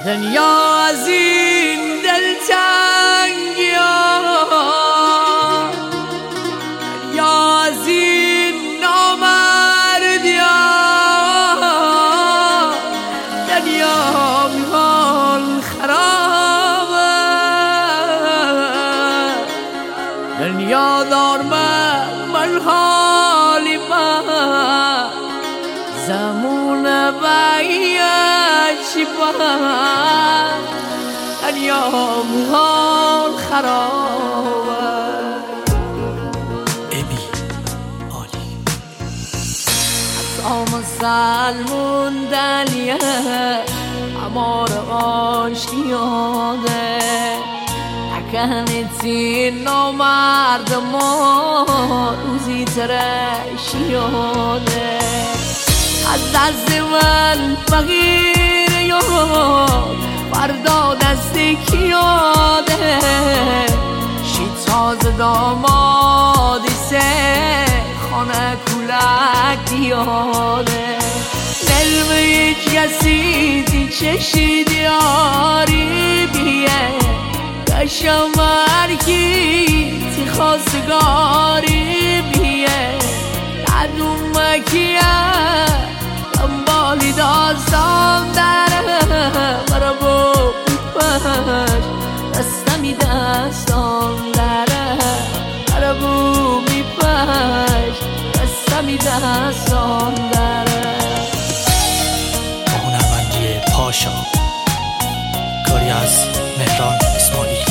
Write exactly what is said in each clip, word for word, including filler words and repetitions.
دنیا از این دلتنگی ها، دنیا از این نامردی ها، دنیا میحال خرابه، دنیا دار من من حالی من زمون بیشی من دنیا میحال خرابه. ابی عالی آم سلمون دلیه امار آشیاده اکنیتی نامرد ما روزی ترشیاده از دست من فقیر یاد فردا دست کیاده شی تازه دامادی سه خانه کولک دیاده نلم هیچ کسی دی چشی دیاری بیه کشم مرکی تی خواستگاری بیه ندوم مکیه دنبالی داستان داره برا با بیپش دستمی دستان داره برا با بیپش دستمی دستان داره. با هنرمندی پاشا، کاری از مهران اسماعیل.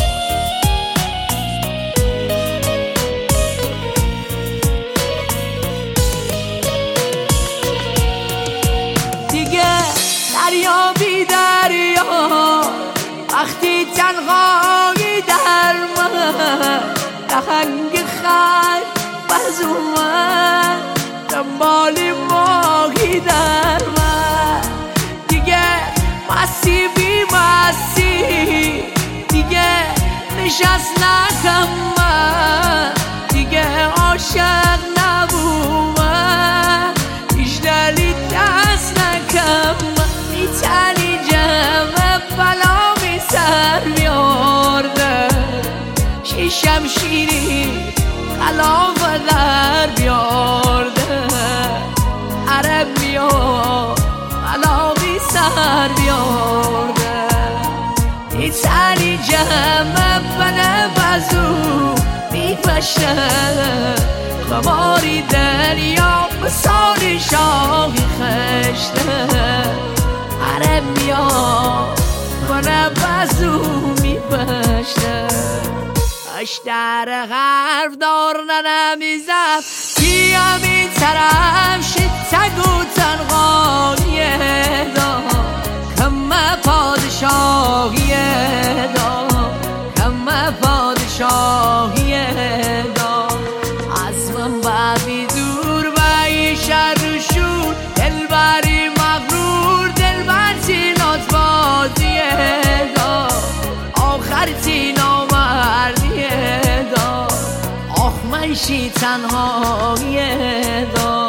دریا بی دریا وقتی تنهایی در من رهنگ خط بز اومد دنبالی ماهی در من دیگه مسی بی مسی دیگه نشست نکم من دیگه عاشق نبومم هیچ دلی دست نکم تنی جمع بلا می سر بیارده شیشم شیری خلاف در بیارده عرب بیار بلا می سر بیارده ای تنی جمع بنا بزو می پشه خماری دریا بساری شاهی خشته عرب میاد و نبزو میپشته اش در حرف دار ننمیزم بیا می طرف شد تگو تنهاییه دا کم پادشاهیه دا کم پادشاهیه دا از من بعدی دور و ای شر و شور دلبری مغرور دلبر تینات بازیه دا آخر تینا مردیه دا آخ منشی تنهاییه دا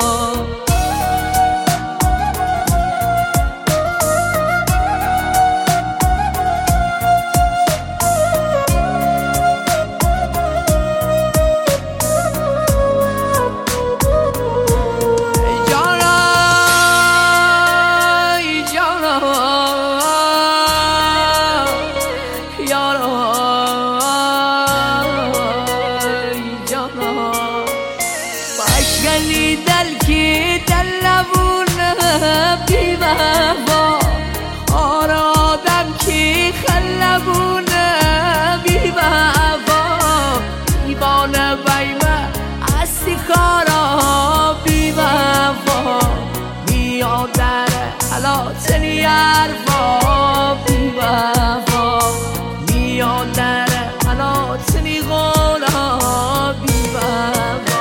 باشگلی دل کی دل لبونه بی وفا آر آدم کی خلبونه بی وفا دیوانه بیمه اصلی کارا بی وفا میاد در حلاتنی عرفا بی وفا میاد در حلاتنی غولا بی وفا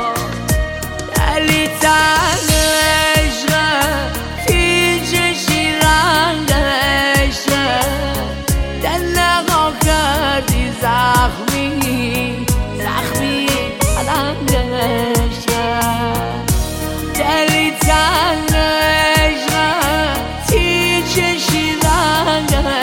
دلی تن عشقه پیچشی رنگ عشقه دل نقا کردی زخمی زخمی علنگ عشقه دلی تن عشقه پیچشی رنگ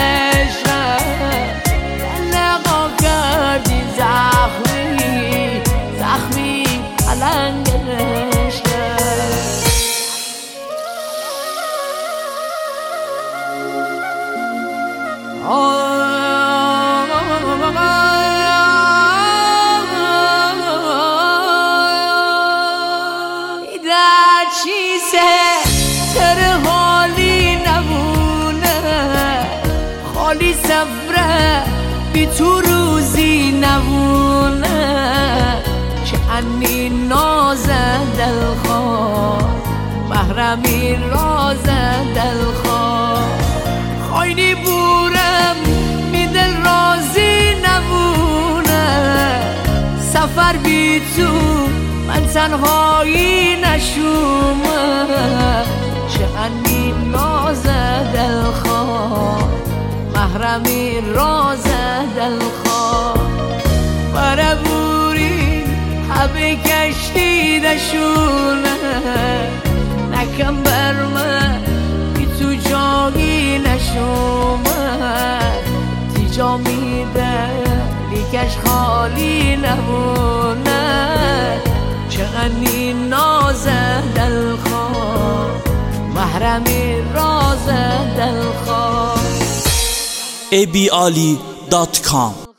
چیزه تر حالی نمونه خالی سفره بی تو روزی نمونه چه انی نازه دلخواه محرمی رازه دلخواه خواهی بورم می دل رازی نمونه سفر بی تو من تنهایی نشومه چه انی نازه دلخواه محرمی رازه دلخواه بره بوری حبه کشتی دشونه نکم برمه بی تو جایی نشومه تی جا میده لیکش خالی نمونه چقدر نازه دلخواه محرمی رازه دلخواه ای بی عالی دات کام